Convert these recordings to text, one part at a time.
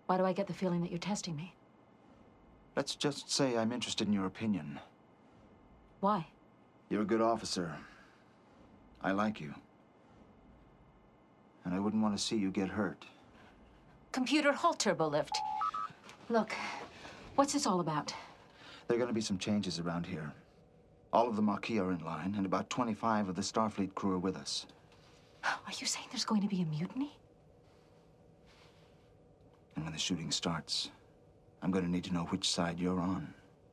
Why do I get the feeling that you're testing me? Let's just say I'm interested in your opinion. Why? You're a good officer. I like you. And I wouldn't want to see you get hurt. Computer, halt turbolift. Look, what's this all about? There are going to be some changes around here. All of the Maquis are in line, and about 25 of the Starfleet crew are with us. Are you saying there's going to be a mutiny? And when the shooting starts, I'm going to need to know which side you're on.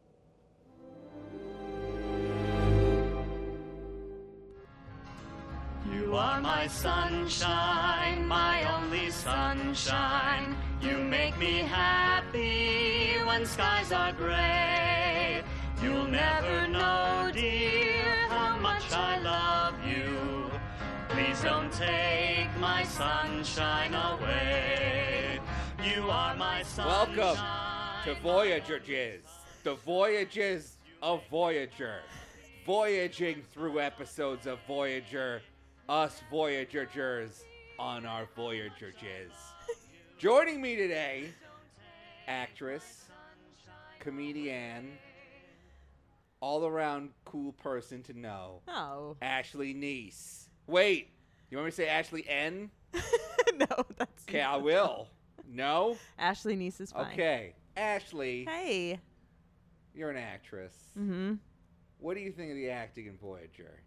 You are my sunshine, my only sunshine. You make me happy when skies are gray. You'll never know, dear, how much I love you. Please don't take my sunshine away. You are my sunshine. Welcome to Voyager Jizz, the voyages of Voyager. Voyaging through episodes of Voyager, us Voyagers on our Voyager Jizz. Joining me today, actress, comedian, all-around cool person to know, Ashley Neese. Wait, you want me to say Ashley N? No, that's Okay, I will. No? Ashley Neese is fine. Okay. Ashley, Hey. you're an actress. Mm-hmm. What do you think of the acting in Voyager?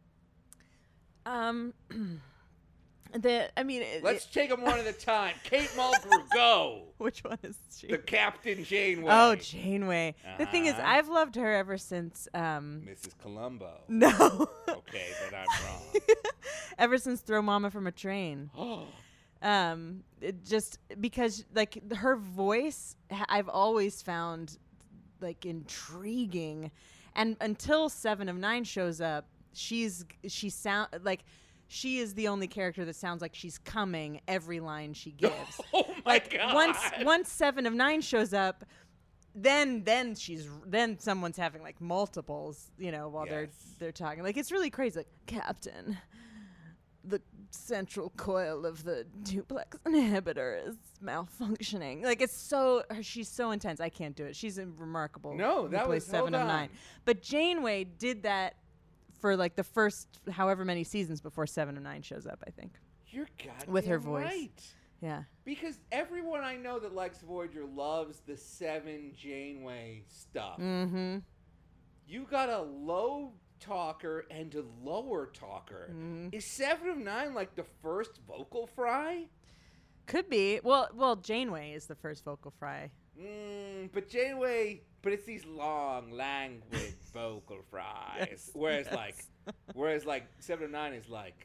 Let's take them one at a time. Kate Mulgrew, go. Which one is she? The Captain Janeway. Oh, Janeway. The thing is, Uh-huh. I've loved her ever since. Mrs. Columbo. No. Okay, then I'm wrong. Ever since Throw Mama from a Train. It just because like her voice, I've always found like intriguing, and until 7 of 9 shows up, she is the only character that sounds like she's coming every line she gives. Oh my God. Once 7 of 9 shows up, then someone's having like multiples, while they're talking. Like it's really crazy. Like, Captain, the central coil of the duplex inhibitor is malfunctioning. Like she's so intense. I can't do it. She's remarkable. No, that was 7 of 9. But Janeway did that for like the first however many seasons before 7 of 9 shows up, I think. You're goddamn With her voice. right. Yeah. Because everyone I know that likes Voyager loves the 7 Janeway stuff. Mm-hmm. You got a low talker and a lower talker. Is 7 of 9 like the first vocal fry? Could be. Well, Janeway is the first vocal fry. But Janeway, it's these long, languid vocal fries. Yes. Whereas 7 of 9 is like,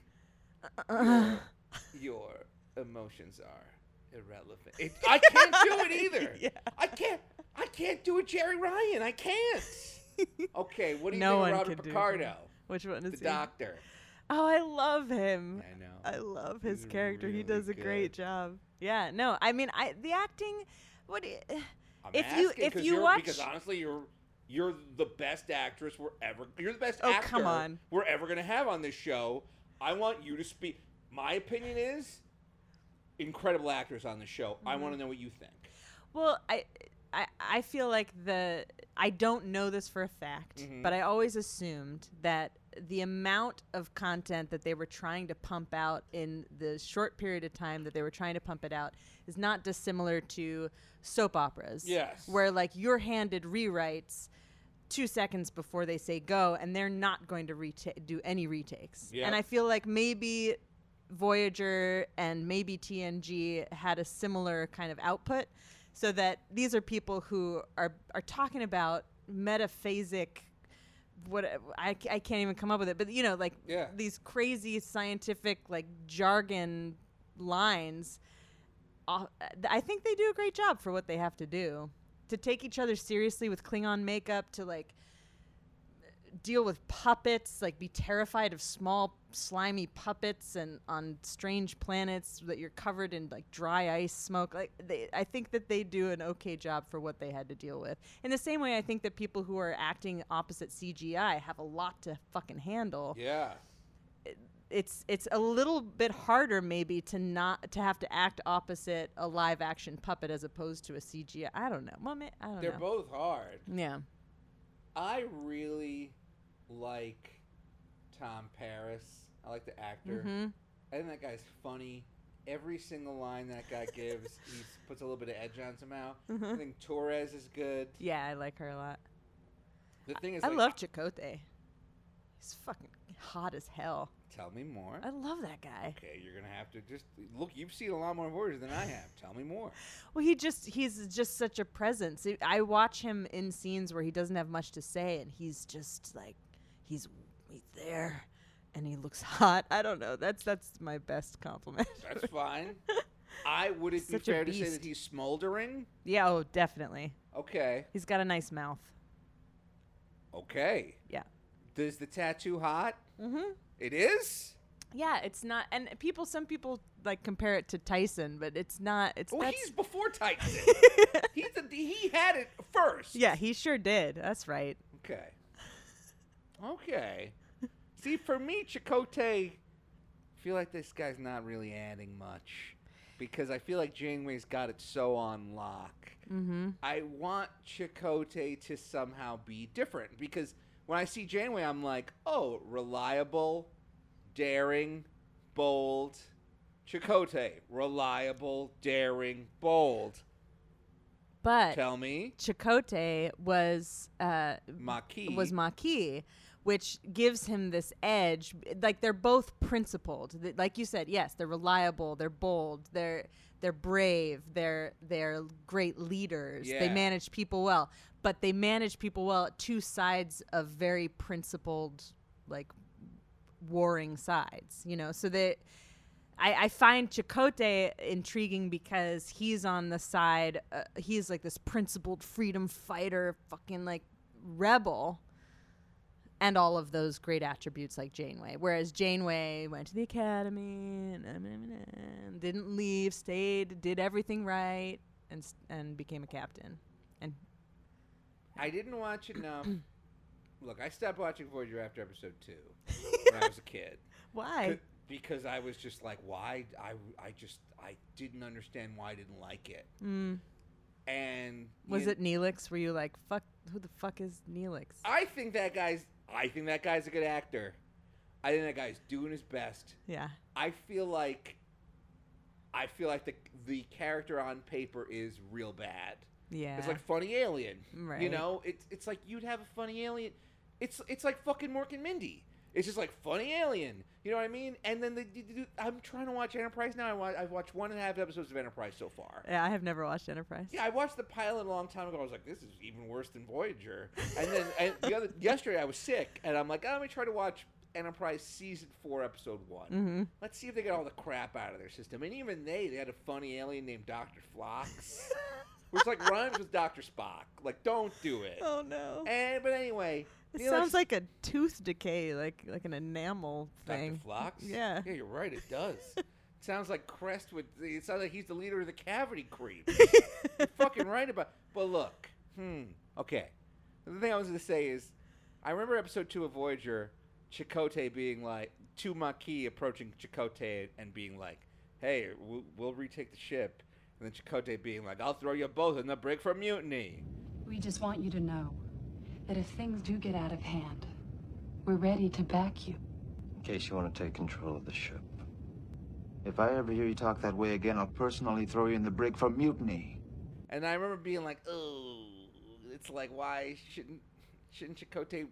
your emotions are irrelevant. I can't do it either. Yeah. I can't do it, Jerry Ryan. I can't. Okay, what do you No think one of Robert can do Picardo? Which one is The he? doctor. Oh, I love him. I know. I love his He's character. He really does a great good. job. Yeah. No, I mean, the acting. What? I'm If asking you watch, because honestly, you're the best actress you're the best Oh, actor come on. we're ever gonna have on this show. I want you to speak. My opinion is incredible actress on the show. I want to know what you think. well, I feel like I don't know this for a fact, but I always assumed that the amount of content that they were trying to pump out in the short period of time that they were trying to pump it out is not dissimilar to soap operas. Yes. Where like you're handed rewrites 2 seconds before they say go, and they're not going to do any retakes. Yep. And I feel like maybe Voyager and maybe TNG had a similar kind of output, so that these are people who are talking about metaphasic, I can't even come up with it, but these crazy scientific like jargon lines. I think they do a great job for what they have to do, to take each other seriously with Klingon makeup, to like deal with puppets, like be terrified of small slimy puppets and on strange planets that you're covered in like dry ice smoke. Like I think that they do an okay job for what they had to deal with. In the same way, I think that people who are acting opposite CGI have a lot to fucking handle. Yeah. it's a little bit harder maybe to have to act opposite a live action puppet as opposed to a CGI. I don't know. Well, I don't know. They're both hard. Yeah. I really like Tom Paris. I like the actor. Mm-hmm. I think that guy's funny. Every single line that guy gives, he puts a little bit of edge on somehow. Mm-hmm. I think Torres is good. Yeah, I like her a lot. The thing is, I like, love Chakotay. He's fucking hot as hell. Tell me more. I love that guy. Okay, you're gonna have to just look. You've seen a lot more Voyager than I have. Tell me more. Well, he's just such a presence. I watch him in scenes where he doesn't have much to say, and he's just like, he's there, and he looks hot. I don't know. That's my best compliment. That's fine. Would it be Such a fair to say beast. that he's smoldering? Yeah, oh, definitely. Okay. He's got a nice mouth. Okay. Yeah. Is the tattoo hot? Mm-hmm. It is? Yeah, it's not. And some people like compare it to Tyson, but it's not. He's before Tyson. He had it first. Yeah, he sure did. That's right. Okay. Okay. See, for me, Chakotay, I feel like this guy's not really adding much because I feel like Janeway's got it so on lock. Mm-hmm. I want Chakotay to somehow be different because when I see Janeway, I'm like, oh, reliable, daring, bold. Chakotay, reliable, daring, bold. But Tell me. Chakotay was Maquis, which gives him this edge. Like they're both principled. Like you said, yes, they're reliable, they're bold, they're brave, they're great leaders. Yeah. They manage people well, but they manage people well at two sides of very principled, like warring sides. You know, so that. I find Chakotay intriguing because he's on the side, he's like this principled freedom fighter, fucking like rebel, and all of those great attributes like Janeway. Whereas Janeway went to the academy and didn't leave, stayed, did everything right, and became a captain. And I didn't watch enough. Look, I stopped watching Voyager after episode 2 when I was a kid. why? Because I was just like, why? I didn't understand why I didn't like it. Mm. And Was it Neelix? Were you like, fuck? Who the fuck is Neelix? I think that guy's a good actor. I think that guy's doing his best. Yeah. I feel like the character on paper is real bad. Yeah. It's like Funny Alien. Right. You know, it's like you'd have a Funny Alien. It's like fucking Mork and Mindy. It's just like Funny Alien. You know what I mean? And then I'm trying to watch Enterprise now. I've watched 1.5 episodes of Enterprise so far. Yeah, I have never watched Enterprise. Yeah, I watched the pilot a long time ago. I was like, this is even worse than Voyager. And then yesterday I was sick, and I'm like, let me try to watch Enterprise Season 4, Episode 1. Mm-hmm. Let's see if they get all the crap out of their system. And even they had a funny alien named Dr. Phlox. Which like rhymes with Dr. Spock. Like, don't do it. Oh no. But anyway, It sounds like a tooth decay, like an enamel thing. Dr. Phlox? Yeah. Yeah, you're right, it does. It sounds like Crest it sounds like he's the leader of the cavity creep. You're fucking right about. But look, okay. The thing I was gonna say is, I remember episode 2 of Voyager, Chakotay being like, Maquis approaching Chakotay and being like, "Hey, we'll retake the ship," and then Chakotay being like, "I'll throw you both in the brig for mutiny." We just want you to know that if things do get out of hand, we're ready to back you. In case you want to take control of the ship. If I ever hear you talk that way again, I'll personally throw you in the brig for mutiny. And I remember being like, "Oh, it's like why shouldn't Chakotay?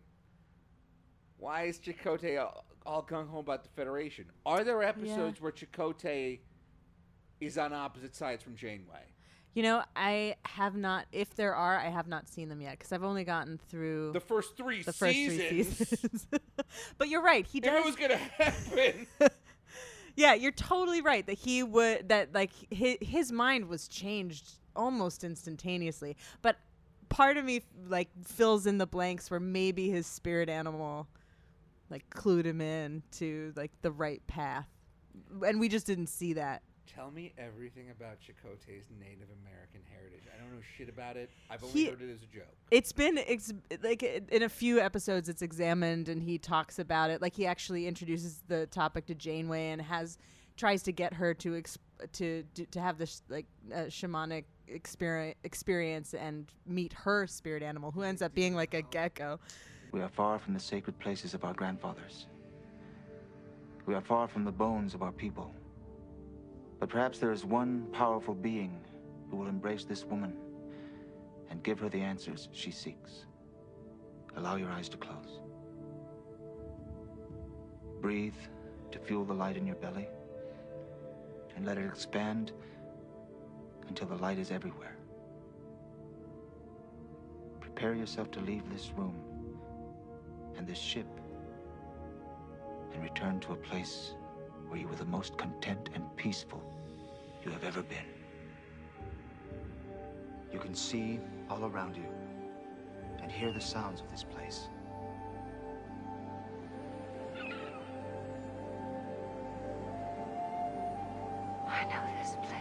Why is Chakotay all gung ho about the Federation? Are there episodes where Chakotay is on opposite sides from Janeway?" You know, I have not. If there are, I have not seen them yet because I've only gotten through The first three the first seasons. 3 seasons. But you're right. He If does. it was gonna happen. Yeah, you're totally right that he would. That like his mind was changed almost instantaneously. But part of me like fills in the blanks where maybe his spirit animal like clued him in to like the right path, and we just didn't see that. Tell me everything about Chakotay's Native American heritage. I don't know shit about it. I've only heard it as a joke. It's been like in a few episodes it's examined, and he talks about it. Like he actually introduces the topic to Janeway and tries to get her to have this like shamanic experience and meet her spirit animal, who ends up being like a gecko. We are far from the sacred places of our grandfathers. We are far from the bones of our people. But perhaps there is one powerful being who will embrace this woman and give her the answers she seeks. Allow your eyes to close. Breathe to fuel the light in your belly, and let it expand until the light is everywhere. Prepare yourself to leave this room and this ship and return to a place where you were the most content and peaceful you have ever been. You can see all around you and hear the sounds of this place. I know this place.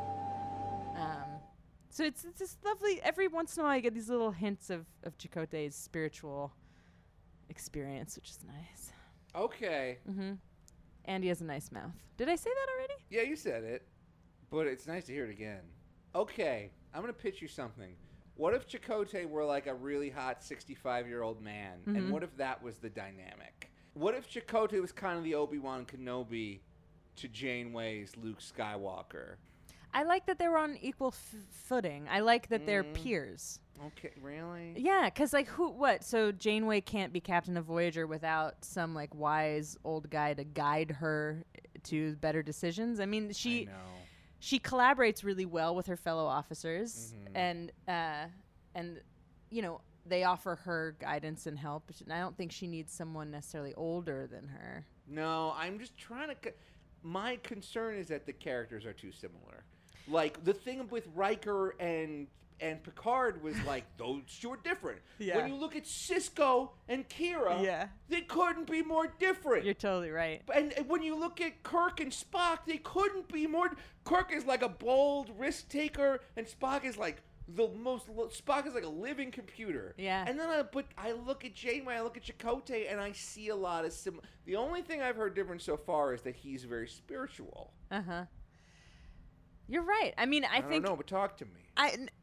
So it's just lovely. Every once in a while, I get these little hints of Chakotay's spiritual experience, which is nice. Okay. Mm-hmm. And he has a nice mouth. Did I say that already? Yeah, you said it, but it's nice to hear it again. Okay, I'm going to pitch you something. What if Chakotay were like a really hot 65-year-old man, and what if that was the dynamic? What if Chakotay was kind of the Obi-Wan Kenobi to Janeway's Luke Skywalker? I like that they were on equal footing. I like that they're peers. Okay, really? Yeah, because, like, so Janeway can't be captain of Voyager without some, like, wise old guy to guide her to better decisions. I mean, she collaborates really well with her fellow officers, and you know, they offer her guidance and help, and I don't think she needs someone necessarily older than her. No, I'm just trying to... My concern is that the characters are too similar. Like, the thing with Riker and Picard was like, those two are different. Yeah. When you look at Sisko and Kira, they couldn't be more different. You're totally right. And when you look at Kirk and Spock, they couldn't be more... Kirk is like a bold risk taker, and Spock is like Spock is like a living computer. Yeah. And then I look at Janeway, I look at Chakotay, and I see a lot of The only thing I've heard different so far is that he's very spiritual. Uh-huh. You're right. I mean, I think... don't know, but talk to me.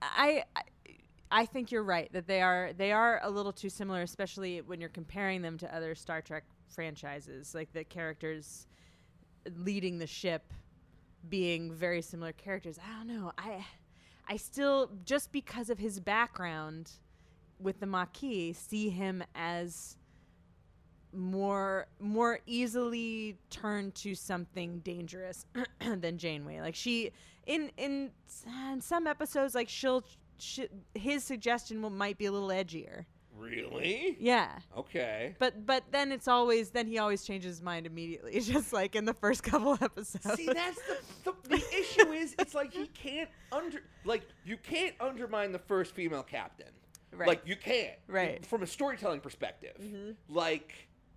I think you're right that they are a little too similar, especially when you're comparing them to other Star Trek franchises, like the characters leading the ship being very similar characters. I don't know. I still, just because of his background with the Maquis, see him as more easily turned to something dangerous than Janeway. Like she, in some episodes, like his suggestion might be a little edgier. Really? Yeah. Okay. But then he always changes his mind immediately, just like in the first couple episodes. See, that's the issue is it's like you can't undermine the first female captain. Right. Like you can't. Right. From a storytelling perspective. Like,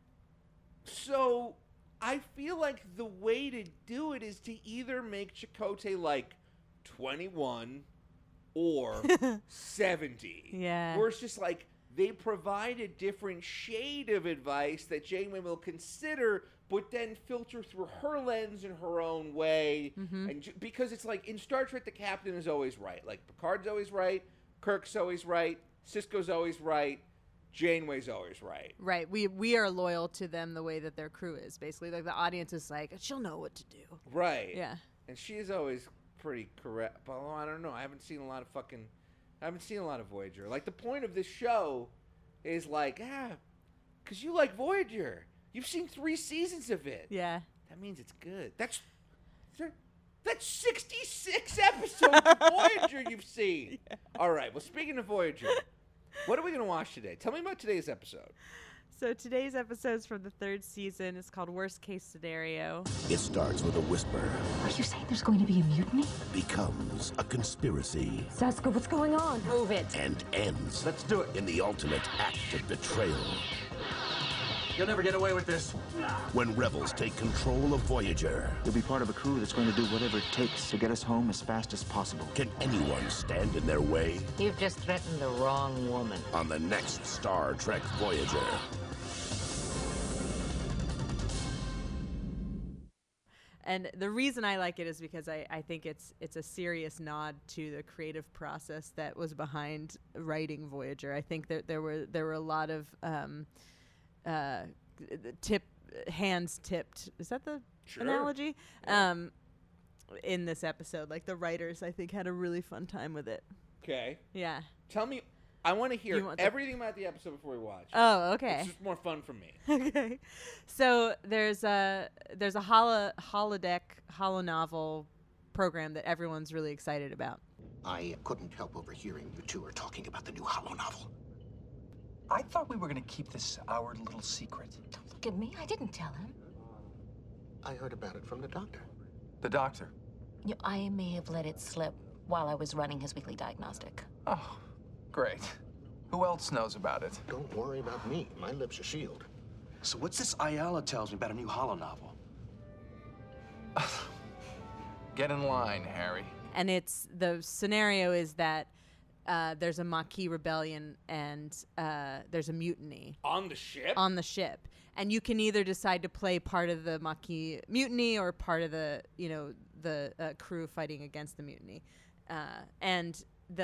so I feel like the way to do it is to either make Chakotay like 21 or 70. Yeah. Where it's just like they provide a different shade of advice that Janeway will consider, but then filter through her lens in her own way. And because it's like in Star Trek, the captain is always right. Like Picard's always right, Kirk's always right, Sisko's always right, Janeway's always right. Right. We are loyal to them the way that their crew is, basically. Like the audience is like, she'll know what to do. Right. Yeah. And she is always pretty correct. Although I don't know. I haven't seen a lot of Voyager. Like the point of this show is like, because you like Voyager. You've seen 3 seasons of it. Yeah. That means it's good. That's 66 episodes of Voyager you've seen. Yeah. All right. Well, speaking of Voyager, what are we going to watch today? Tell me about today's episode. So today's episode is from the 3rd season. It's called Worst Case Scenario. It starts with a whisper. Are you saying there's going to be a mutiny? Becomes a conspiracy. Sasko, what's going on? Move it. And ends. Let's do it. In the ultimate act of betrayal. You'll never get away with this. When rebels take control of Voyager, You'll be part of a crew that's going to do whatever it takes to get us home as fast as possible. can anyone stand in their way? You've just threatened the wrong woman. On the next Star Trek Voyager. And the reason I like it is because I think it's a serious nod to the creative process that was behind writing Voyager. I think that there were a lot of hands tipped. Is that the analogy? In this episode, like the writers, I think had a really fun time with it. Okay. Yeah. Tell me, I want to hear You want everything about the episode before we watch. Oh, okay. It's just more fun for me. Okay. So there's a holodeck holonovel program that everyone's really excited about. I couldn't help overhearing you two are talking about the new holonovel. I thought we were going to keep this our little secret. Don't look at me. I didn't tell him. I heard about it from the doctor. The doctor? I may have let it slip while I was running his weekly diagnostic. Oh, great. Who else knows about it? Don't worry about me. My lips are sealed. So what's this Ayala tells me about a new holonovel? Get in line, Harry. And the scenario is that there's a Maquis rebellion and there's a mutiny On the ship? on the ship, and you can either decide to play part of the Maquis mutiny or part of the crew fighting against the mutiny, and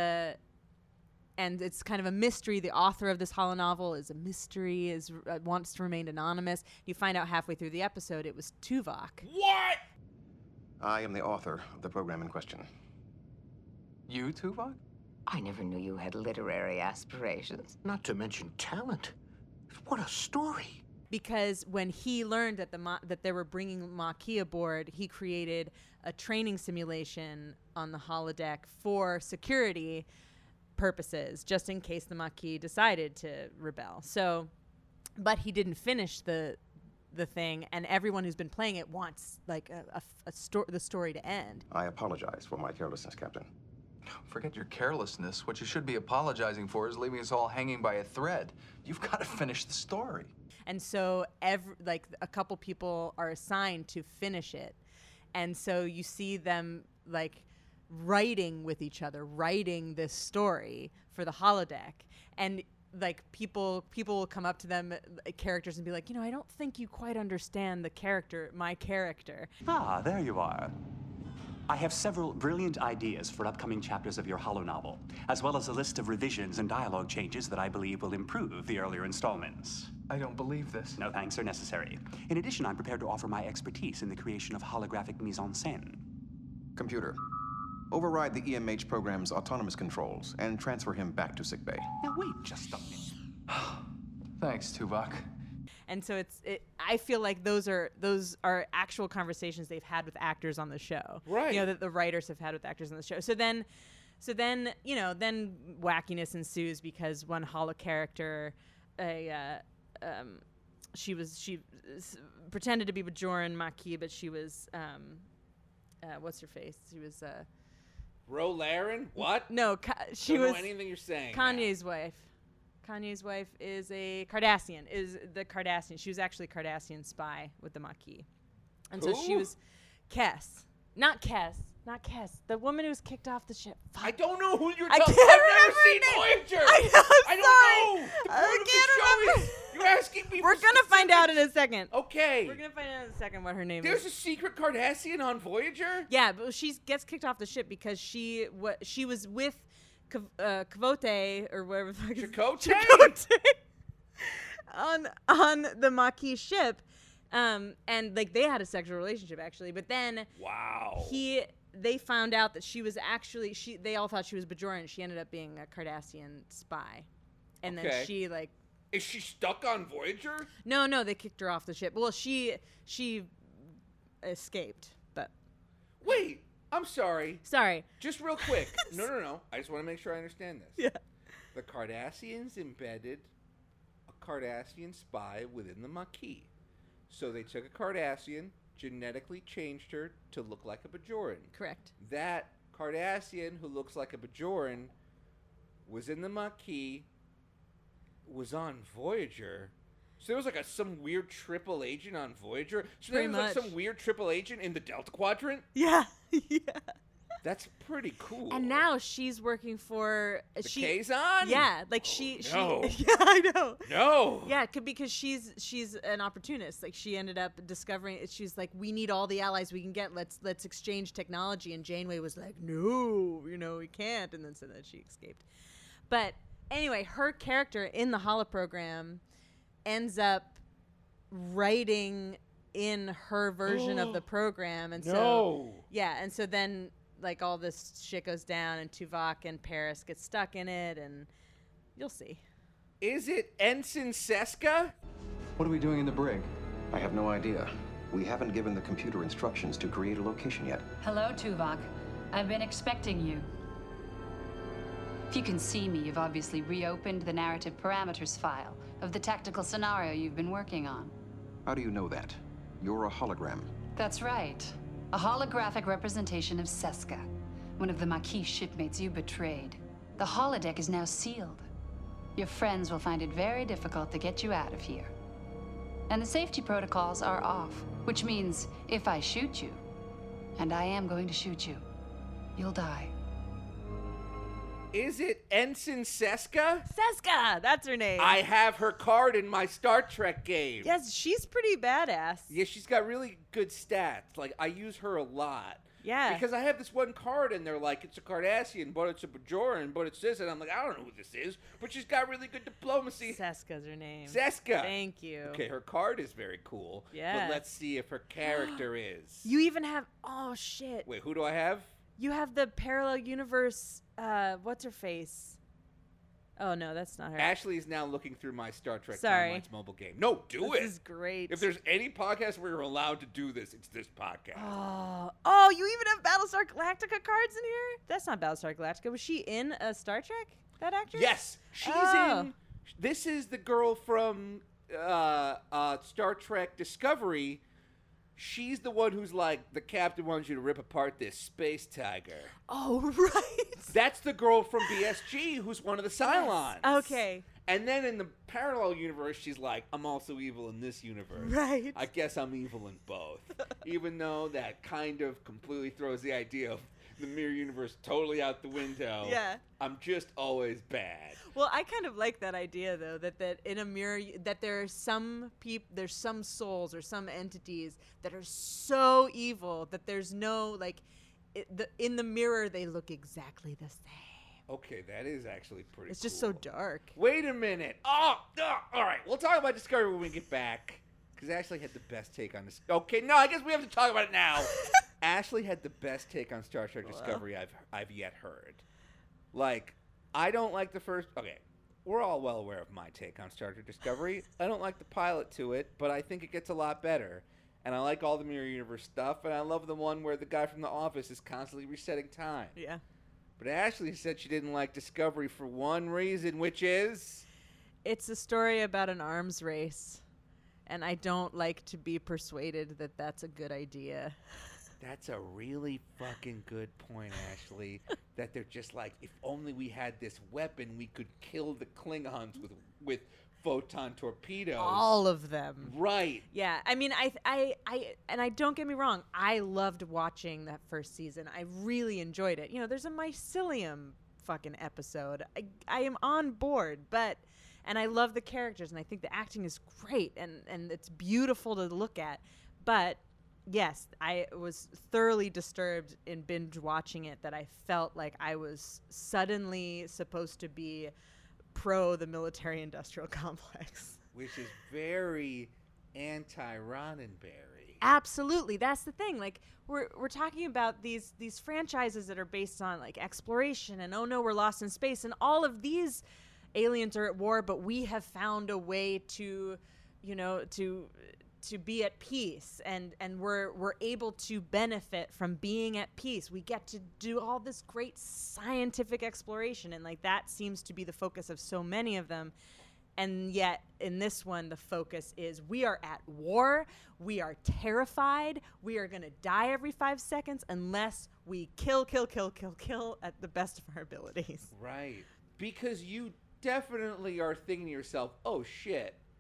it's kind of a mystery. The author of this holonovel is a mystery, wants to remain anonymous. You find out halfway through the episode it was Tuvok. What? I am the author of the program in question. You, Tuvok? I never knew you had literary aspirations. Not to mention talent. What a story. Because when he learned that they were bringing Maquis aboard, he created a training simulation on the holodeck for security purposes, just in case the Maquis decided to rebel. So, but he didn't finish the thing, and everyone who's been playing it wants like the story to end. I apologize for my carelessness, Captain. Forget your carelessness. What you should be apologizing for is leaving us all hanging by a thread. You've got to finish the story. And so a couple people are assigned to finish it. And so you see them like writing with each other, writing this story for the holodeck. And like people will come up to them, characters, and be like, I don't think you quite understand my character. Ah, there you are. I have several brilliant ideas for upcoming chapters of your holonovel, as well as a list of revisions and dialogue changes that I believe will improve the earlier installments. I don't believe this. No thanks are necessary. In addition, I'm prepared to offer my expertise in the creation of holographic mise-en-scène. Computer, override the EMH program's autonomous controls and transfer him back to sickbay. Now wait just a minute. Thanks, Tuvok. And so I feel like those are actual conversations they've had with actors on the show. Right. That the writers have had with actors on the show. So then wackiness ensues because one holo character, she pretended to be Bajoran Maquis, but she was what's her face? She was Rolaren? What? No, she Don't was know anything you're saying. Kanye's wife. Kanye's wife is a Cardassian. She was actually a Cardassian spy with the Maquis. And so she was Kes. Not Kes. The woman who was kicked off the ship. Fuck. I don't know who you're I talking can't about. I've remember never seen her name. Voyager. I know, I don't know. The I point of can't the show remember. is you're asking people. We're going to find out in a second. Okay. We're going to find out in a second what her name There's is. a secret Cardassian on Voyager? Yeah, but she gets kicked off the ship because she was with Kavote or whatever the fuck. Chakotay? on the Maquis ship, and like they had a sexual relationship actually, but then they found out that she was actually they all thought she was Bajoran. She ended up being a Cardassian spy, and then she like. Is she stuck on Voyager? No, they kicked her off the ship. Well, she escaped, but. Wait, I'm sorry. Sorry. Just real quick. No. I just want to make sure I understand this. Yeah. The Cardassians embedded a Cardassian spy within the Maquis. So they took a Cardassian, genetically changed her to look like a Bajoran. Correct. That Cardassian who looks like a Bajoran was in the Maquis, was on Voyager, So there was like some weird triple agent on Voyager. So Pretty there was like much. some weird triple agent in the Delta Quadrant. Yeah. Yeah. That's pretty cool. And now she's working for the Kazon? Yeah, like she no. yeah, I know. No. Yeah, because she's an opportunist. Like she ended up discovering she's like, we need all the allies we can get. Let's exchange technology. And Janeway was like, no, we can't. And then she escaped. But anyway, her character in the holoprogram ends up writing in her version of the program, and so then like all this shit goes down, and Tuvok and Paris get stuck in it, and you'll see. Is it Ensign Seska? What are we doing in the brig? I have no idea. We haven't given the computer instructions to create a location yet. Hello, Tuvok. I've been expecting you. If you can see me, you've obviously reopened the narrative parameters file of the tactical scenario you've been working on. How do you know that? You're a hologram. That's right. A holographic representation of Seska, one of the Maquis shipmates you betrayed. The holodeck is now sealed. Your friends will find it very difficult to get you out of here. And the safety protocols are off, which means if I shoot you, and I am going to shoot you, you'll die. Is it Ensign Seska? Seska, that's her name. I have her card in my Star Trek game. Yes, she's pretty badass. Yeah, she's got really good stats. Like, I use her a lot. Yeah. Because I have this one card, and they're like, it's a Cardassian, but it's a Bajoran, but it's this. And I'm like, I don't know who this is, but she's got really good diplomacy. Seska's her name. Seska. Thank you. Okay, her card is very cool. Yeah. But let's see if her character is. You even have, oh shit. Wait, who do I have? You have the parallel universe, what's her face? Oh no, that's not her. Ashley is now looking through my Star Trek Sorry. Timeline's mobile game. No, do it. This is great. If there's any podcast where you're allowed to do this, it's this podcast. Oh, you even have Battlestar Galactica cards in here? That's not Battlestar Galactica. Was she in a Star Trek? That actress? Yes, she's in. This is the girl from Star Trek Discovery. She's the one who's like, the captain wants you to rip apart this space tiger. Oh, right. That's the girl from BSG who's one of the Cylons. Yes. Okay. And then in the parallel universe, she's like, I'm also evil in this universe. Right. I guess I'm evil in both. Even though that kind of completely throws the idea of the mirror universe totally out the window. Yeah. I'm just always bad. Well, I kind of like that idea, though, that in a mirror, that there are some there's some souls or some entities that are so evil that there's no, like, in the mirror, they look exactly the same. Okay, that is actually pretty It's just so dark. Wait a minute. All right. We'll talk about Discovery when we get back. Because Ashley had the best take on this. Okay, no, I guess we have to talk about it now. Ashley had the best take on Star Trek Discovery I've yet heard. Like, I don't like the first... Okay, we're all well aware of my take on Star Trek Discovery. I don't like the pilot to it, but I think it gets a lot better. And I like all the Mirror Universe stuff, and I love the one where the guy from The Office is constantly resetting time. Yeah. But Ashley said she didn't like Discovery for one reason, which is... It's a story about an arms race. And I don't like to be persuaded that that's a good idea. That's a really fucking good point, Ashley. That they're just like, if only we had this weapon, we could kill the Klingons with photon torpedoes. All of them. Right. Yeah. I mean, I don't get me wrong. I loved watching that first season. I really enjoyed it. You know, there's a mycelium fucking episode. I am on board, but... And I love the characters, and I think the acting is great, and it's beautiful to look at. But, yes, I was thoroughly disturbed in binge watching it that I felt like I was suddenly supposed to be pro the military-industrial complex. Which is very anti-Roddenberry. Absolutely. That's the thing. Like, we're talking about these franchises that are based on, like, exploration and, oh, no, we're lost in space, and all of these... aliens are at war, but we have found a way to, to be at peace, and we're able to benefit from being at peace. We get to do all this great scientific exploration, and like that seems to be the focus of so many of them. And yet in this one, the focus is we are at war, we are terrified, we are gonna die every 5 seconds unless we kill at the best of our abilities. Right. Because you definitely are thinking to yourself, oh shit,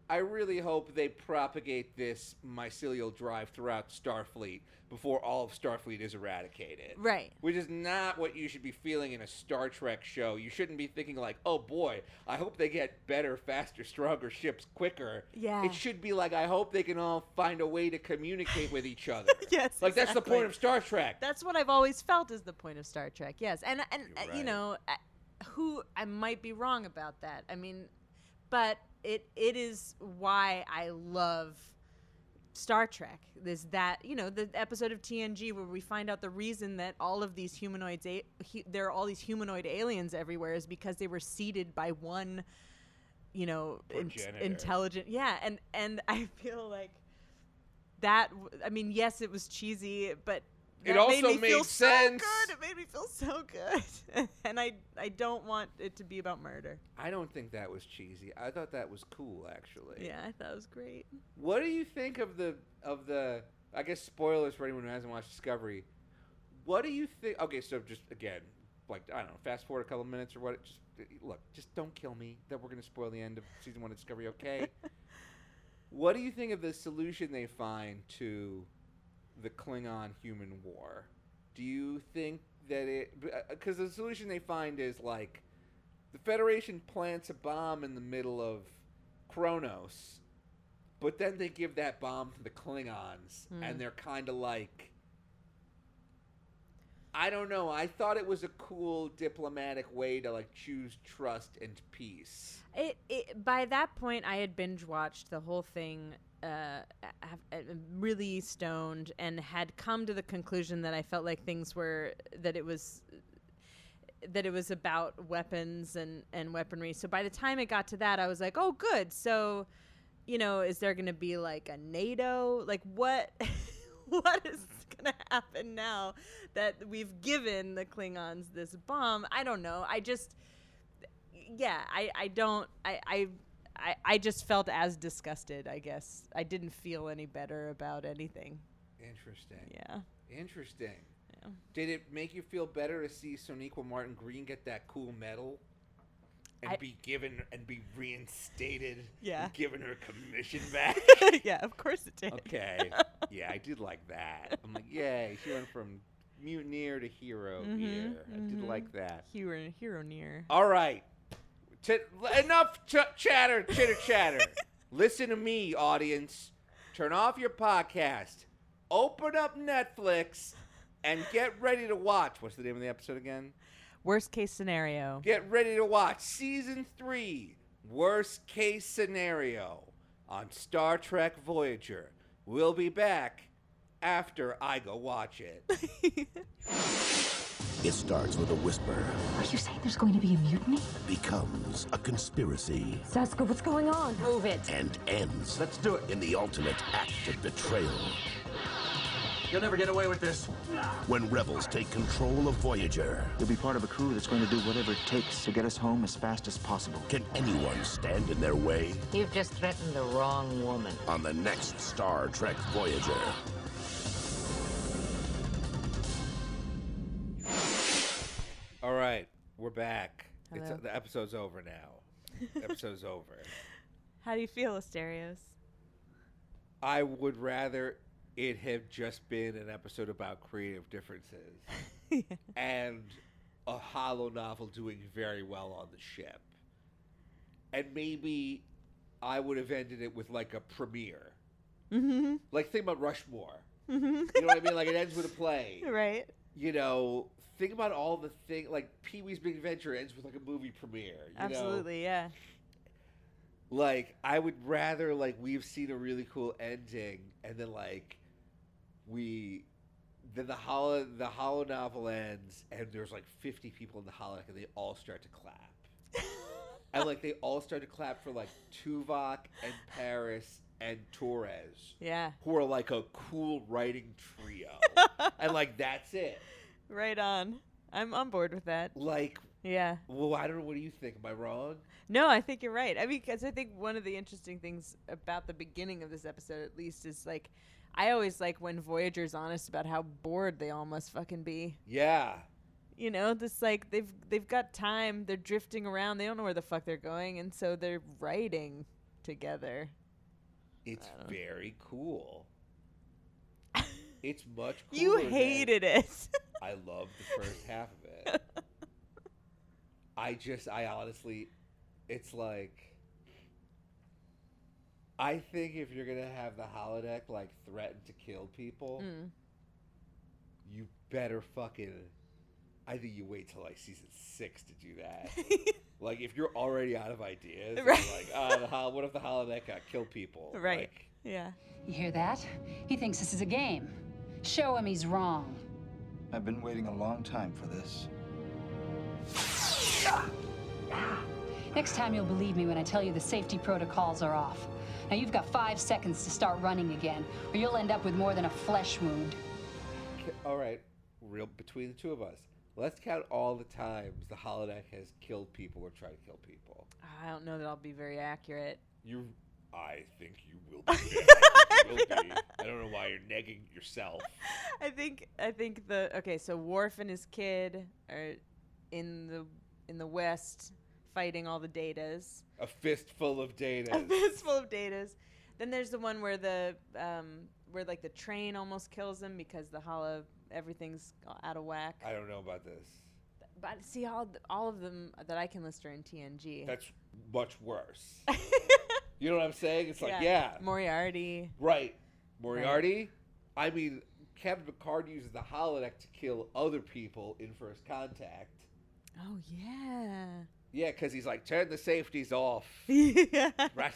I really hope they propagate this mycelial drive throughout Starfleet before all of Starfleet is eradicated. Right. Which is not what you should be feeling in a Star Trek show. You shouldn't be thinking like, oh boy, I hope they get better, faster, stronger ships quicker. Yeah. It should be like, I hope they can all find a way to communicate with each other. Yes, like that's the exactly. point of Star Trek. That's what I've always felt is the point of Star Trek. Yes, and You're you right. know, who I might be wrong about that. I mean, but it is why I love Star Trek. There's that, you know, the episode of TNG where we find out the reason that all of these humanoids, there are all these humanoid aliens everywhere, is because they were seeded by one, you know, intelligent. Yeah, and I feel like that. I mean, yes, it was cheesy, but It that also made me made feel sense. So good. It made me feel so good, and I don't want it to be about murder. I don't think that was cheesy. I thought that was cool, actually. Yeah, I thought it was great. What do you think of the I guess spoilers for anyone who hasn't watched Discovery? What do you think? Okay, so just again, like I don't know, fast forward a couple minutes or what? Just look, just don't kill me. That we're gonna spoil the end of season 1 of Discovery, okay? What do you think of the solution they find to the Klingon human war? Do you think that because the solution they find is like the Federation plants a bomb in the middle of Kronos, but then they give that bomb to the Klingons, and they're kind of like, I don't know. I thought it was a cool diplomatic way to like choose trust and peace. By that point, I had binge watched the whole thing, really stoned, and had come to the conclusion that I felt like that it was about weapons and weaponry. So by the time it got to that, I was like, oh, good. So, you know, is there going to be like a NATO? Like what? What is going to happen now that we've given the Klingons this bomb? I don't know. I just felt as disgusted, I guess. I didn't feel any better about anything. Interesting. Yeah. Interesting. Yeah. Did it make you feel better to see Sonequa Martin Green get that cool medal and be reinstated? Yeah. And given her commission back? Yeah, of course it did. Okay. Yeah, I did like that. I'm like, yay, she went from mutineer to hero here. I did like that. Hero near. All right. Enough chitter chatter. Listen to me, audience. Turn off your podcast. Open up Netflix and get ready to watch. What's the name of the episode again? Worst case scenario. Get ready to watch season 3, Worst Case Scenario, on Star Trek Voyager. We'll be back after I go watch it. It starts with a whisper. Are you saying there's going to be a mutiny? Becomes a conspiracy. Seska, what's going on? Move it. And ends. Let's do it. In the ultimate act of betrayal. You'll never get away with this. When rebels take control of Voyager. You'll be part of a crew that's going to do whatever it takes to get us home as fast as possible. Can anyone stand in their way? You've just threatened the wrong woman. On the next Star Trek Voyager. All right, we're back. Hello. The episode's over now. Episode's over. How do you feel, Asterios? I would rather it have just been an episode about creative differences and a holo novel doing very well on the ship. And maybe I would have ended it with like a premiere. Mm-hmm. Like, think about Rushmore. Mm-hmm. You know what I mean? Like, it ends with a play. Right. You know, think about all the things, like Pee-wee's Big Adventure ends with like a movie premiere. Absolutely, yeah. Like, I would rather, like, we've seen a really cool ending, and then, like, then the holo novel ends, and there's, like, 50 people in the holodeck, and they all start to clap. And, like, they all start to clap for, like, Tuvok and Paris and Torres. Yeah. Who are, like, a cool writing trio. And, like, that's it. Right on. I'm on board with that. Like, yeah. Well, I don't know. What do you think? Am I wrong? No, I think you're right. I mean, because I think one of the interesting things about the beginning of this episode, at least, is like, I always like when Voyager's honest about how bored they all must fucking be. Yeah. You know, this like they've got time. They're drifting around. They don't know where the fuck they're going, and so they're writing together. It's very cool. It's much cooler. You hated it. I loved the first half of it. I honestly, it's like, I think if you're going to have the holodeck, like, threaten to kill people, you better fucking, I think you wait till, like, season 6 to do that. Like, if you're already out of ideas, right. Like, what if the holodeck kill people? Right. Like, yeah. You hear that? He thinks this is a game. Show him he's wrong. I've been waiting a long time for this. Next time you'll believe me when I tell you the safety protocols are off. Now you've got 5 seconds to start running again, or you'll end up with more than a flesh wound. All right, between the two of us, let's count all the times the holodeck has killed people or tried to kill people. I don't know that I'll be very accurate. I think you will be. I don't know why you're negging yourself. I think so Worf and his kid are in the West fighting all the Datas. A fistful of Datas. A fistful of Datas. Then there's the one where the train almost kills them because everything's out of whack. I don't know about this. But see, all of them that I can list are in TNG. That's much worse. You know what I'm saying? It's like, Moriarty. Right. Moriarty? Right. I mean, Captain Picard uses the holodeck to kill other people in First Contact. Oh, yeah. Yeah, because he's like, turn the safeties off. Yeah.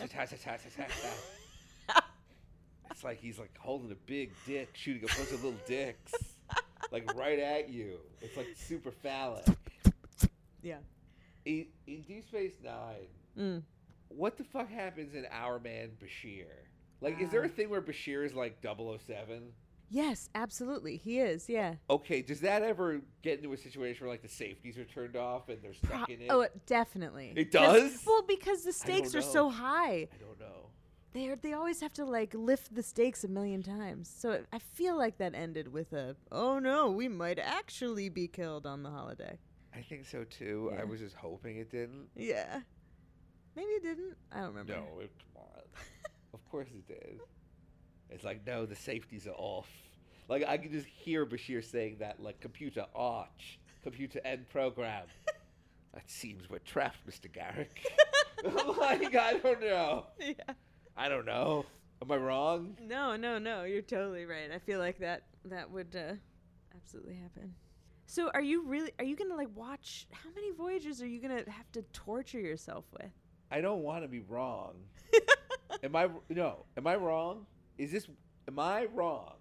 It's like he's like holding a big dick, shooting a bunch of little dicks. Like right at you. It's like super phallic. Yeah. In Deep Space Nine, what the fuck happens in Our Man Bashir? Like, is there a thing where Bashir is like 007? Yes, absolutely. He is, yeah. Okay, does that ever get into a situation where like the safeties are turned off and they're stuck in it? Oh, definitely. It does? Well, because the stakes are so high. I don't know. They always have to like lift the stakes a million times. So I feel like that ended with oh no, we might actually be killed on the holodeck. I think so too. Yeah. I was just hoping it didn't. Yeah. Maybe it didn't. I don't remember. No, come on. Of course it did. It's like, no, the safeties are off. Like, I can just hear Bashir saying that, like, computer arch, computer end program. That seems we're trapped, Mr. Garrick. Like, I don't know. Yeah. I don't know. Am I wrong? No. You're totally right. I feel like that would absolutely happen. So are you going to, like, watch, how many Voyagers are you going to have to torture yourself with? I don't want to be wrong. Am I wrong? Am I wrong?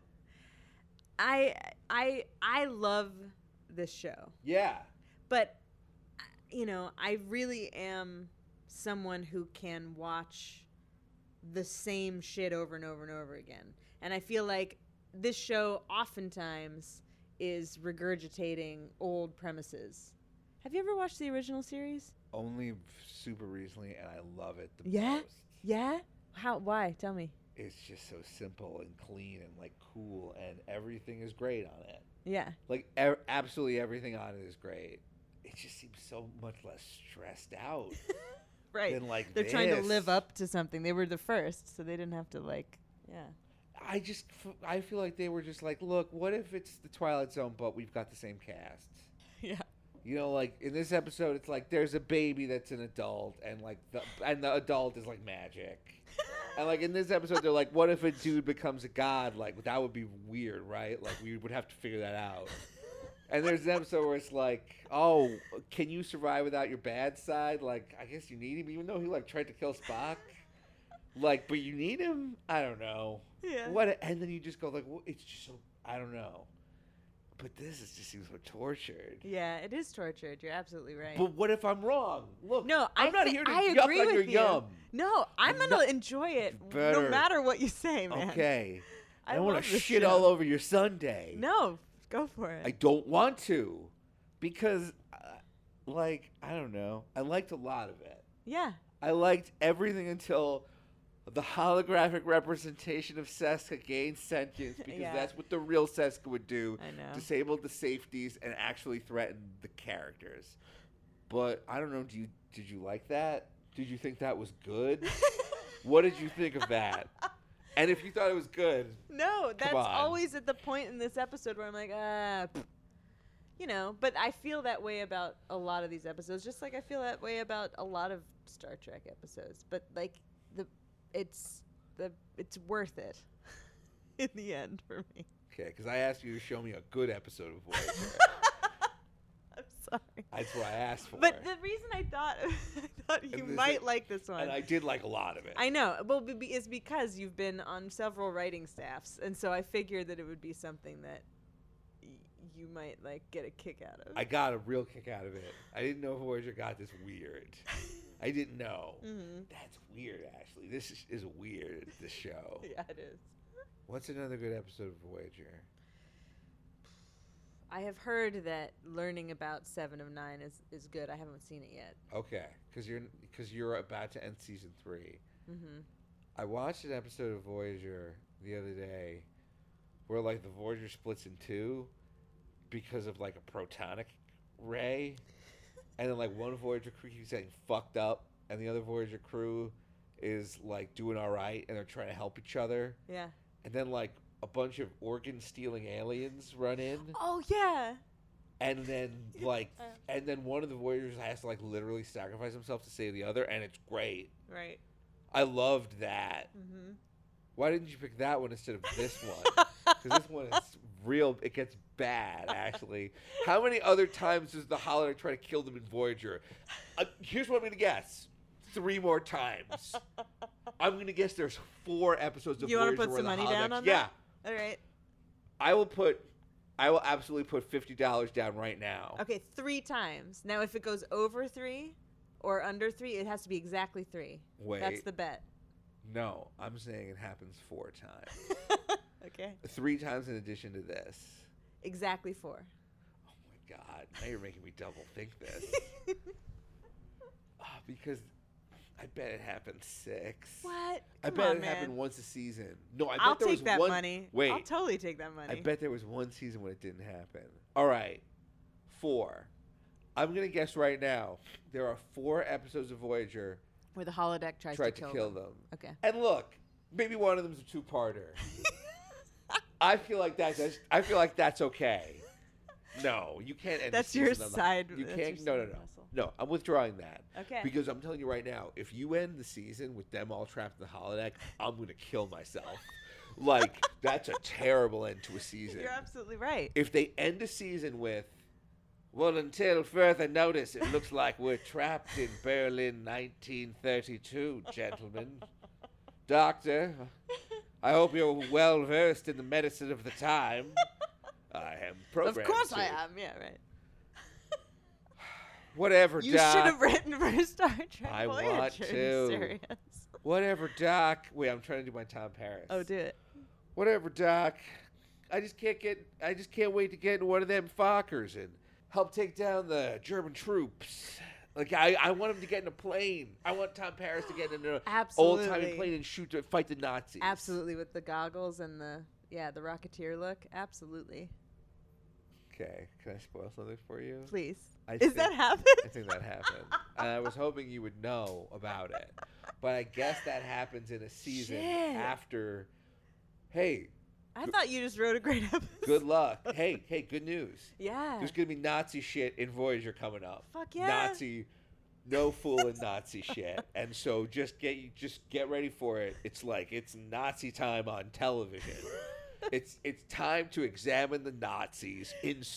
I love this show. Yeah. But, I really am someone who can watch the same shit over and over and over again. And I feel like this show oftentimes is regurgitating old premises. Have you ever watched the original series? Only super recently, and I love it the most. Yeah? Why? Tell me. It's just so simple and clean and, like, cool, and everything is great on it. Yeah. Like, absolutely everything on it is great. It just seems so much less stressed out. Right. Than, like, they're trying to live up to something. They were the first, so they didn't have to, like, yeah. I feel like they were just like, look, what if it's the Twilight Zone, but we've got the same cast? Yeah. You know, like, in this episode, it's like there's a baby that's an adult, and, like, the adult is, like, magic. And, like, in this episode, they're like, what if a dude becomes a god? Like, that would be weird, right? Like, we would have to figure that out. And there's an episode where it's like, oh, can you survive without your bad side? Like, I guess you need him, even though he, like, tried to kill Spock. Like, but you need him? I don't know. Yeah. And then you just go, like, well, it's just so, I don't know. But this just seems so tortured. Yeah, it is tortured. You're absolutely right. But what if I'm wrong? Look, no, I'm not here to I yuck agree on with your you. yum. No, I'm going to enjoy it no matter what you say, man. Okay. I don't want to this shit show. all over your Sunday. No, go for it. I don't want to. Because, like, I don't know. I liked a lot of it. Yeah. I liked everything until the holographic representation of Seska gained sentience, because that's what the real Seska would do. I know. Disable the safeties and actually threaten the characters. But I don't know, did you like that? Did you think that was good? What did you think of that? And if you thought it was good, No, that's on. always at the point in this episode where I'm like, you know. But I feel that way about a lot of these episodes, just like I feel that way about a lot of Star Trek episodes. But like it's worth it in the end for me. okay, because I asked you to show me a good episode of Voyager. I'm sorry. That's what I asked for. But the reason I thought you might like this one, and I did like a lot of it. I know. Well, is because you've been on several writing staffs, and so I figured that it would be something that you might like get a kick out of. I got a real kick out of it. I didn't know Voyager got this weird. I didn't know. Mm-hmm. That's weird, Ashley. This is weird, this show. Yeah, it is. What's another good episode of Voyager? I have heard that learning about 7 of 9 is good. I haven't seen it yet. Okay, because you're about to end season 3. Mm-hmm. I watched an episode of Voyager the other day where like the Voyager splits in two because of like a protonic ray, and then like one Voyager crew keeps getting fucked up, and the other Voyager crew is like doing all right, and they're trying to help each other. Yeah. And then like a bunch of organ-stealing aliens run in. Oh yeah. And then like, and then one of the Voyagers has to like literally sacrifice himself to save the other, and it's great. Right. I loved that. Mm-hmm. Why didn't you pick that one instead of this one? Because this one is real. It gets bad, actually. How many other times does the holodeck try to kill them in Voyager? Here's what I'm going to guess. 3 more times. I'm going to guess there's 4 episodes of You Voyager. want to put some money down on that? Yeah. All right. I will absolutely put $50 down right now. Okay, 3 times. Now, if it goes over 3 or under 3, it has to be exactly 3. Wait. That's the bet. No, I'm saying it happens 4 times. Okay. 3 times in addition to this. Exactly 4. Oh my God! Now you're making me double think this. Because I bet it happened 6. What? I Come bet on, it man. happened once a season. No, I bet I'll there was take that one, money. Wait, I'll totally take that money. I bet there was one season when it didn't happen. All right, 4. I'm gonna guess right now. There are 4 episodes of Voyager where the holodeck tried to kill them. Okay. And look, maybe one of them's a 2-parter. I feel like that's okay. No, you can't end. That's the your season on side. You that's can't. your No. side hustle. No, I'm withdrawing that. Okay. Because I'm telling you right now, if you end the season with them all trapped in the holodeck, I'm gonna kill myself. Like that's a terrible end to a season. You're absolutely right. If they end a season with, well, until further notice, it looks like we're trapped in Berlin 1932, gentlemen. Doctor, I hope you're well versed in the medicine of the time. I am programmed. Of course to. I am. Yeah, right. Whatever, You Doc. should have written for Star Trek I Voyager. want to. Serious. Whatever, Doc. Wait, I'm trying to do my Tom Paris. Oh, do it. Whatever, Doc. I just can't wait to get in one of them Fokkers and help take down the German troops. Like I want him to get in a plane. I want Tom Paris to get in an old-timey plane and fight the Nazis. Absolutely, with the goggles and the Rocketeer look. Absolutely. Okay, can I spoil something for you? Please. That happened? I think that happened. And I was hoping you would know about it. But I guess that happens in a season after. Hey. I thought you just wrote a great episode. Good luck. Hey, good news. Yeah. There's going to be Nazi shit in Voyager coming up. Fuck yeah. No fooling Nazi shit. And so just get ready for it. It's Nazi time on television. It's time to examine the Nazis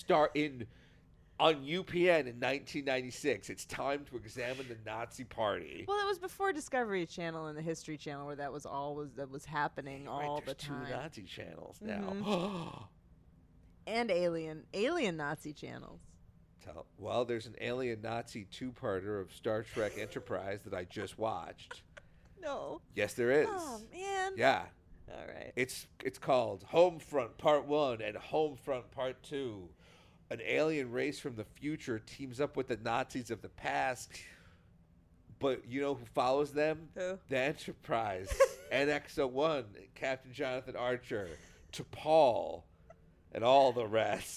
on UPN in 1996. It's time to examine the Nazi Party. Well, it was before Discovery Channel and the History Channel where that was happening all the time. There's 2 Nazi channels now. And alien Nazi channels. Well, there's an alien Nazi 2-parter of Star Trek Enterprise that I just watched. No. Yes, there is. Oh man. Yeah. All right. It's called Homefront Part 1 and Homefront Part 2. An alien race from the future teams up with the Nazis of the past. But you know who follows them? Who? The Enterprise. NX-01, Captain Jonathan Archer, T'Pol, and all the rest.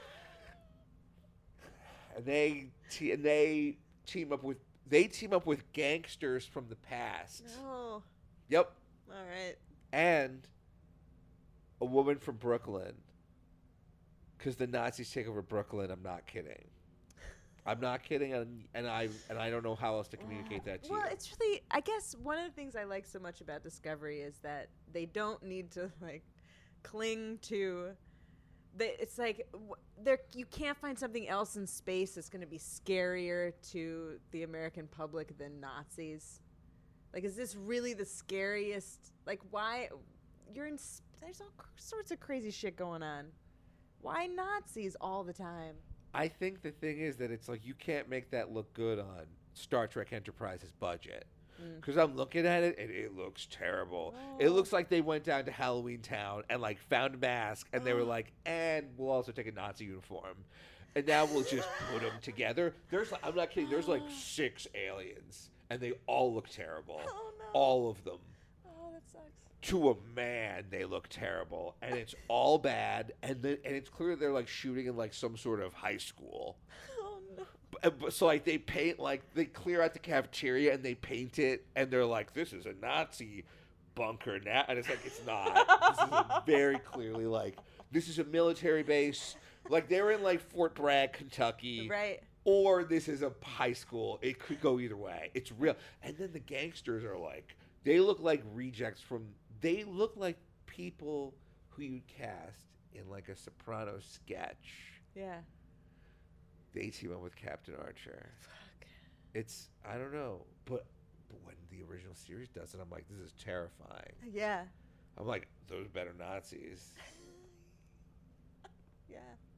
And they team up with gangsters from the past. No. Yep. All right. And a woman from Brooklyn. Because the Nazis take over Brooklyn. I'm not kidding. I'm not kidding, and I don't know how else to communicate that to you. Well, it's really, I guess one of the things I like so much about Discovery is that they don't need to like cling to. It's like you can't find something else in space that's going to be scarier to the American public than Nazis. Like, is this really the scariest? Like, why? There's all sorts of crazy shit going on. Why Nazis all the time? I think the thing is that it's like you can't make that look good on Star Trek Enterprise's budget. Because I'm looking at it and it looks terrible. It looks like they went down to Halloween Town and like found a mask and they were like, and we'll also take a Nazi uniform. And now we'll just put them together. I'm not kidding, there's like 6 aliens and they all look terrible. Oh, no. All of them. Oh, that sucks. To a man, they look terrible, and it's all bad. And it's clear they're like shooting in like some sort of high school. Oh no! So like they paint they clear out the cafeteria and they paint it, and they're like, "This is a Nazi bunker now," and it's like it's not. This is very clearly like this is a military base. Like they're in like Fort Bragg, Kentucky, right? Or this is a high school. It could go either way. It's real. And then the gangsters are like, they look like rejects from. They look like people who you'd cast in like a Sopranos sketch. Yeah. They team up with Captain Archer. Fuck. It's, I don't know, but when the original series does it, I'm like, this is terrifying. Yeah. I'm like, those better Nazis. Yeah.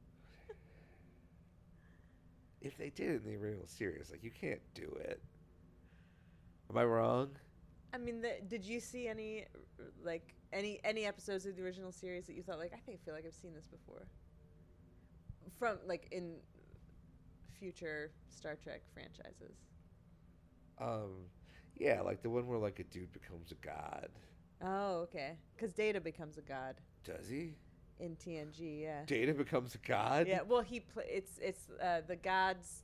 If they did it in the original series, like, you can't do it. Am I wrong? I mean, did you see any episodes of the original series that you thought like I feel like I've seen this before? From like in future Star Trek franchises. Yeah, like the one where like a dude becomes a god. Oh, okay. Because Data becomes a god. Does he? In TNG, yeah. Data becomes a god? Yeah. Well, it's the gods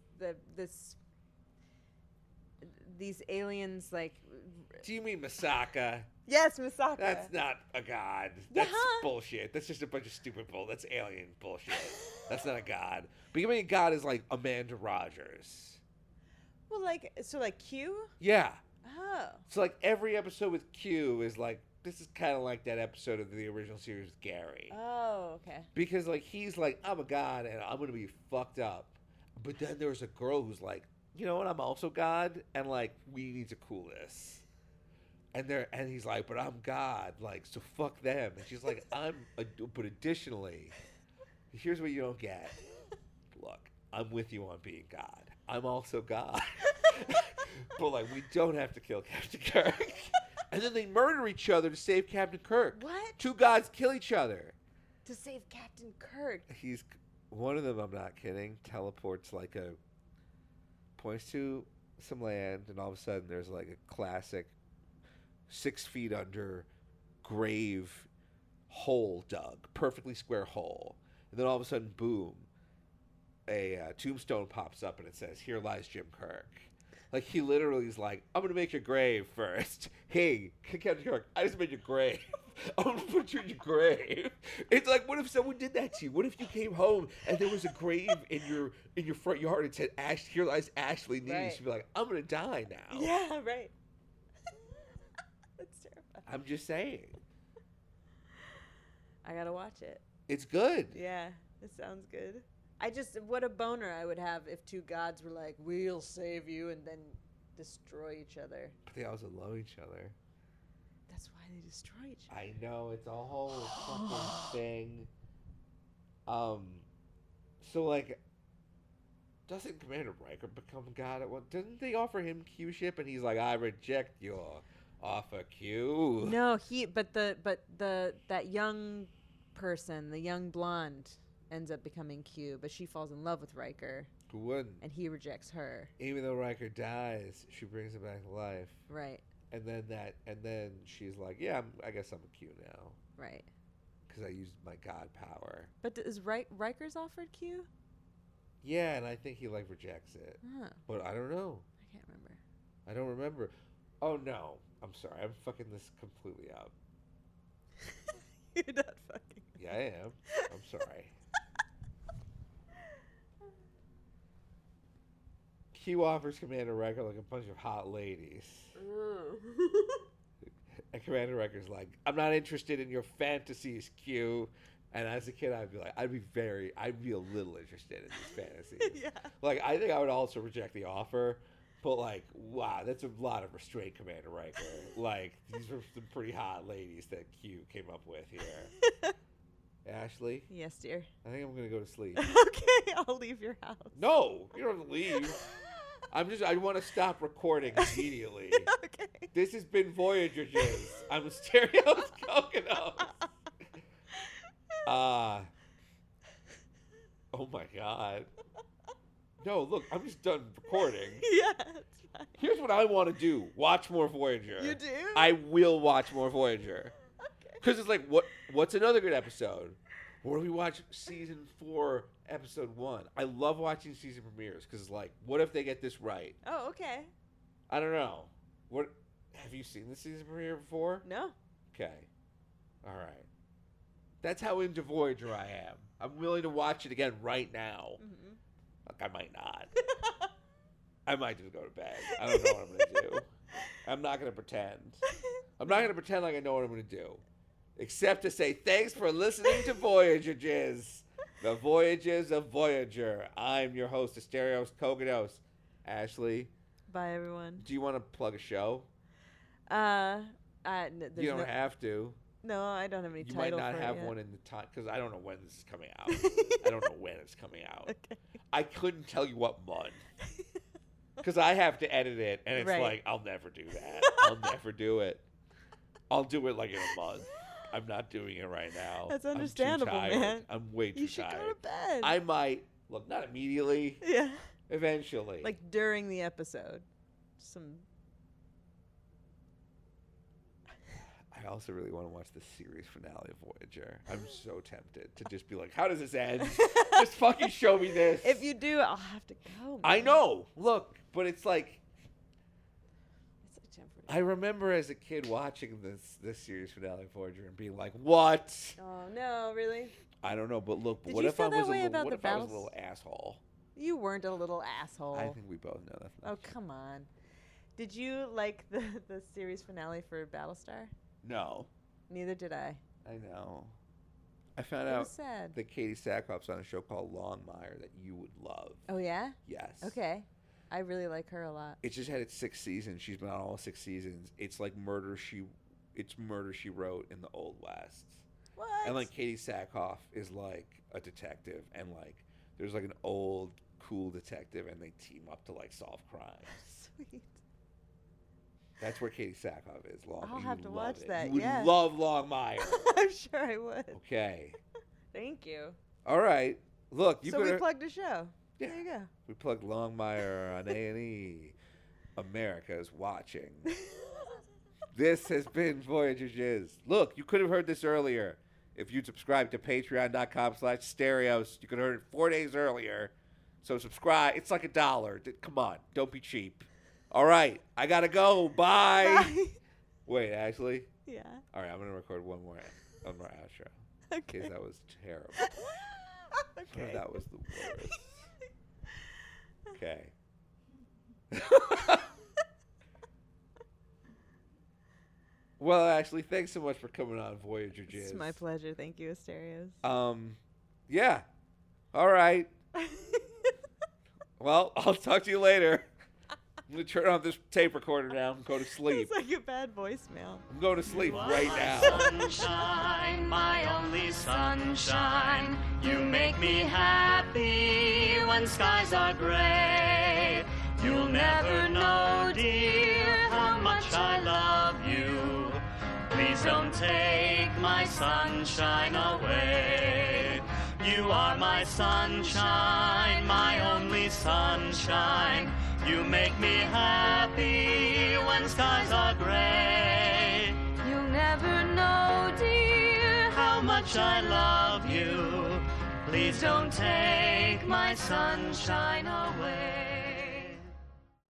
these aliens like. Do you mean Misaka? Yes, Misaka. That's not a god. That's bullshit. That's just a bunch of stupid bull. That's alien bullshit. That's not a god. Becoming a god is like Amanda Rogers. Well, like Q. Yeah. Oh. So like every episode with Q is like this is kind of like that episode of the original series with Gary. Oh, okay. Because like he's like I'm a god and I'm gonna be fucked up, but then there's a girl who's like, you know what? I'm also God, and like we need to cool this. And he's like, but I'm God, like so fuck them. And she's like, but additionally, here's what you don't get. Look, I'm with you on being God. I'm also God. But like we don't have to kill Captain Kirk. And then they murder each other to save Captain Kirk. What? 2 gods kill each other to save Captain Kirk. He's one of them. I'm not kidding. Teleports like points to some land, and all of a sudden there's like a classic 6 feet under grave hole dug, perfectly square hole, and then all of a sudden, boom, a tombstone pops up and it says, "Here lies Jim Kirk." Like he literally is like, "I'm gonna make your grave first. Hey, Captain Kirk, I just made your grave. I'm gonna put you in your grave." It's like, what if someone did that to you? What if you came home and there was a grave in your front yard and said, "Here lies Ashley Neese." Right. You'd be like, "I'm gonna die now." Yeah, right. That's terrifying. I'm just saying. I gotta watch it. It's good. Yeah, it sounds good. What a boner I would have if 2 gods were like, "We'll save you," and then destroy each other. But they also love each other. That's why they destroy each other. I know, it's a whole fucking thing. So like, doesn't Commander Riker become God at one? Didn't they offer him Q-ship and he's like, "I reject your offer, Q." No, that young person, the young blonde, ends up becoming Q, but she falls in love with Riker. Who wouldn't? And he rejects her. Even though Riker dies, she brings him back to life. Right. And then she's like, "Yeah, I guess I'm a Q now." Right. Because I used my God power. But is Riker's offered Q? Yeah, and I think he like rejects it. Huh. But I don't know. I can't remember. I don't remember. Oh no, I'm sorry. I'm fucking this completely up. You're not fucking. Yeah, I am. I'm sorry. Q offers Commander Wrecker like a bunch of hot ladies. And Commander Wrecker's like, I'm not interested in your fantasies, Q. And as a kid, I'd be like, I'd be a little interested in these fantasies. Yeah. Like, I think I would also reject the offer. But, like, wow, that's a lot of restraint, Commander Riker. Like, these were some pretty hot ladies that Q came up with here. Ashley? Yes, dear. I think I'm going to go to sleep. Okay, I'll leave your house. No, you don't have to leave. I want to stop recording immediately. Okay. This has been Voyager Jizz. I'm Asterios Kokkinos. Oh, my God. No, look, I'm just done recording. Yeah, it's fine. Here's what I want to do. Watch more Voyager. You do? I will watch more Voyager. Because it's like, what's another good episode? Or do we watch season 4, episode 1? I love watching season premieres because it's like, what if they get this right? Oh, okay. I don't know. What? Have you seen the season premiere before? No. Okay. All right. That's how into Voyager I am. I'm willing to watch it again right now. Mm-hmm. I might not. I might just go to bed. I don't know what I'm going to do. I'm not going to pretend. I'm not going to pretend like I know what I'm going to do. Except to say thanks for listening to Voyager Jizz. The Voyages of Voyager. I'm your host, Asterios Kokkinos. Ashley. Bye, everyone. Do you want to plug a show? You don't have to. No, I don't have any You title might not for have it yet. one in the time because I don't know when this is coming out. I don't know when it's coming out. Okay. I couldn't tell you what month because I have to edit it, and it's Right. like I'll never do that. I'll never do it. I'll do it like in a month. I'm not doing it right now. That's I'm too understandable, tired. man. I'm way too You should tired. go to bed. I might look not immediately. Yeah. Eventually. Like during the episode. I also really want to watch the series finale of Voyager. I'm so tempted to just be like, how does this end? Just fucking show me this. If you do, I'll have to go. I man. know. Look, but it's like It's a temporary. I remember as a kid watching this series finale of Voyager and being like, what? Oh no, really? I don't know, but look, Did what you if feel I that was a way little, about what the if I was a battles? little asshole? You weren't a little asshole. I think we both know that. Oh, come on. Did you like the series finale for Battlestar? No. Neither did I. I know. I found It out was sad. that Katie Sackhoff's on a show called Longmire that you would love. Oh, yeah? Yes. Okay. I really like her a lot. It just had its 6 seasons. She's been on all 6 seasons. It's like Murder She Wrote in the Old West. What? And like Katie Sackhoff is like a detective, and like there's like an old cool detective, and they team up to like solve crimes. Sweet. That's where Katie Sackhoff is. I'll You have would to love watch it. that, You would yeah. love Longmire. I'm sure I would. Okay. Thank you. All right. Look, you So could we plugged a show. Yeah. There you go. We plugged Longmire on A&E. America is watching. This has been Voyager Jizz. Look, you could have heard this earlier. If you'd subscribe to patreon.com/stereos, you could have heard it 4 days earlier. So subscribe. It's like $1. Come on. Don't be cheap. All right. I got to go. Bye. Bye. Wait, Ashley? Yeah. All right. I'm going to record one more outro. Okay. Because that was terrible. Okay. That was the worst. Okay. Well, Ashley, thanks so much for coming on Voyager Jizz. It's my pleasure. Thank you, Asterios. Yeah. All right. Well, I'll talk to you later. I'm going to turn off this tape recorder now and go to sleep. It's like a bad voicemail. I'm going to sleep right now. Sunshine, my only sunshine. You make me happy when skies are gray. You'll never know, dear, how much I love you. Please don't take my sunshine away. You are my sunshine, my only sunshine. You make me happy when skies are gray. You'll never know, dear, how much I love you. Please don't take my sunshine away.